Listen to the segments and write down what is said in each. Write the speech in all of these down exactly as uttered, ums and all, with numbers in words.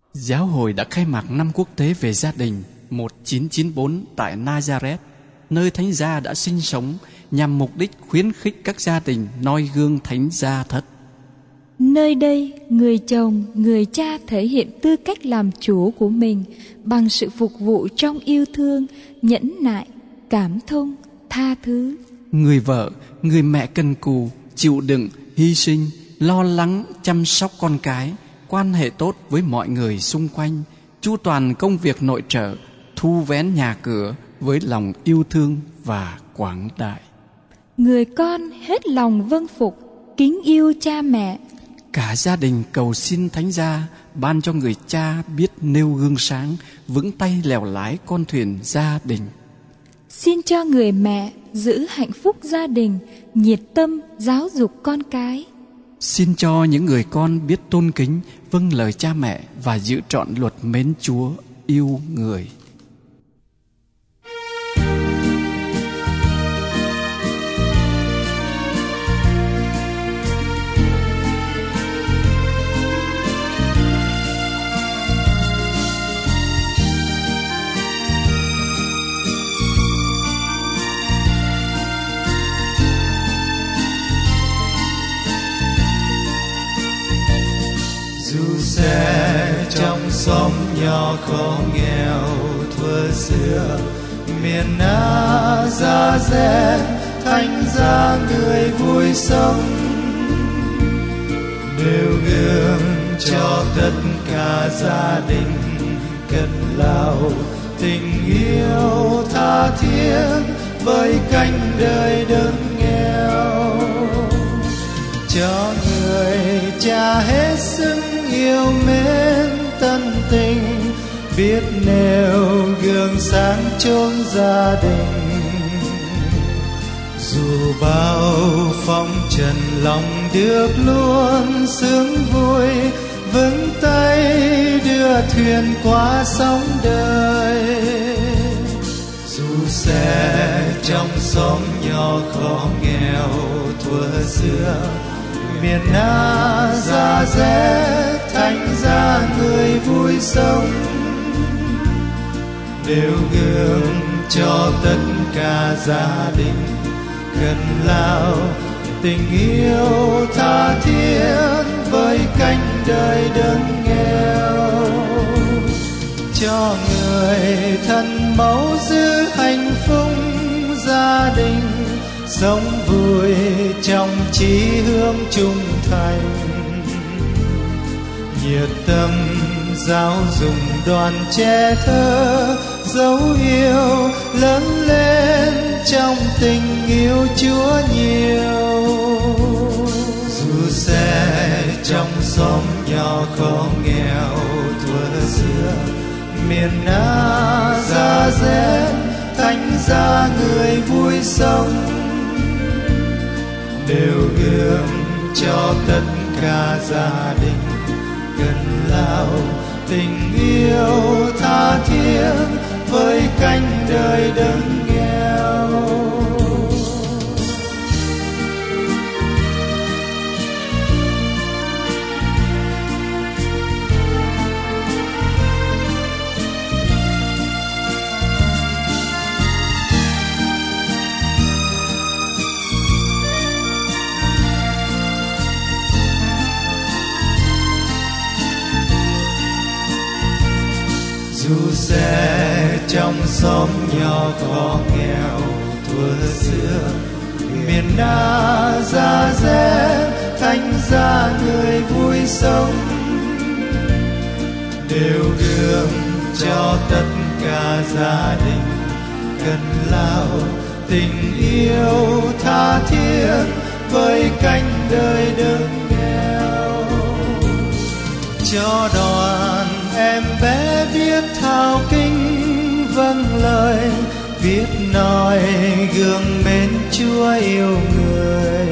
Giáo hội đã khai mạc năm quốc tế về gia đình một nghìn chín trăm chín mươi bốn tại Nazareth, nơi Thánh Gia đã sinh sống, nhằm mục đích khuyến khích các gia đình noi gương Thánh Gia thất. Nơi đây, người chồng, người cha thể hiện tư cách làm chủ của mình bằng sự phục vụ trong yêu thương, nhẫn nại, cảm thông, tha thứ. Người vợ, người mẹ cần cù, chịu đựng, hy sinh, lo lắng, chăm sóc con cái, quan hệ tốt với mọi người xung quanh, chu toàn công việc nội trợ, thu vén nhà cửa với lòng yêu thương và quảng đại. Người con hết lòng vâng phục, kính yêu cha mẹ. Cả gia đình cầu xin Thánh Gia ban cho người cha biết nêu gương sáng, vững tay lèo lái con thuyền gia đình. Xin cho người mẹ giữ hạnh phúc gia đình, nhiệt tâm giáo dục con cái. Xin cho những người con biết tôn kính, vâng lời cha mẹ và giữ trọn luật mến Chúa, yêu người. Dù sẽ trong xóm nhỏ khó nghèo thuở xưa, miền Nazareth Thánh Gia người vui sống, nêu gương cho tất cả gia đình cần lao tình yêu tha thiết với cánh đời đơn nghèo, cho người cha hết sức yêu mến tân tình, biết nêu gương sáng chốn gia đình. Dù bao phong trần lòng được luôn sướng vui, vững tay đưa thuyền qua sóng đời. Dù sẽ trong xóm nhỏ khó nghèo thuở xưa, miền Nazareth Thánh Gia người vui sống, nêu gương cho tất cả gia đình cần lao tình yêu tha thiết với cánh đời đơn nghèo, cho người thân mẫu giữ hạnh phúc gia đình, sống vui trong chí hướng trung thành, nhiệt tâm giáo dục đoàn trẻ thơ, dấu yêu lớn lên trong tình yêu Chúa nhiều. Dù sẽ trong xóm nhỏ khó nghèo thuở xưa, miền Nazareth Thánh Gia người vui sống, nêu gương cho tất cả gia đình cần lao tình yêu tha thiết với cánh đời đơn nghèo. Dù sẽ trong xóm nhỏ khó nghèo thuở xưa, miền Nazareth Thánh Gia người vui sống, nêu gương cho tất cả gia đình cần lao tình yêu tha thiết với cánh đời đơn nghèo, cho đoàn em bé biết thao kinh vâng lời, biết nói gương mến Chúa yêu người,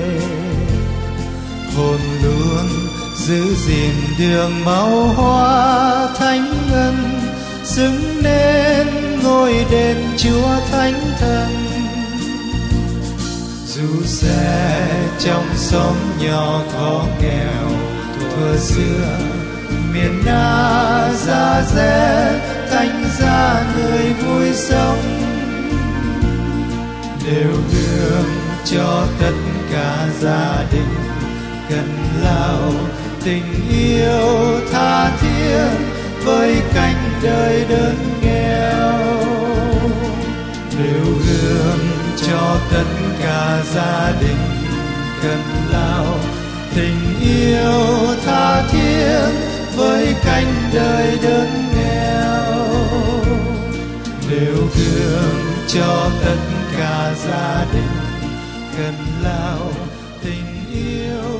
hồn luôn giữ gìn đường màu hoa thánh ân, xứng nên ngôi đền Chúa thánh thần. Dù sẽ trong xóm nhỏ khó nghèo thuở xưa, miền Nazareth sống, nêu gương cho tất cả gia đình cần lao tình yêu tha thiết với cánh đời đơn nghèo. Nêu gương cho tất cả gia đình cần lao tình yêu tha thiết với cánh đời đơn nghèo. Nêu gương cho tất cả gia đình cần lao tình yêu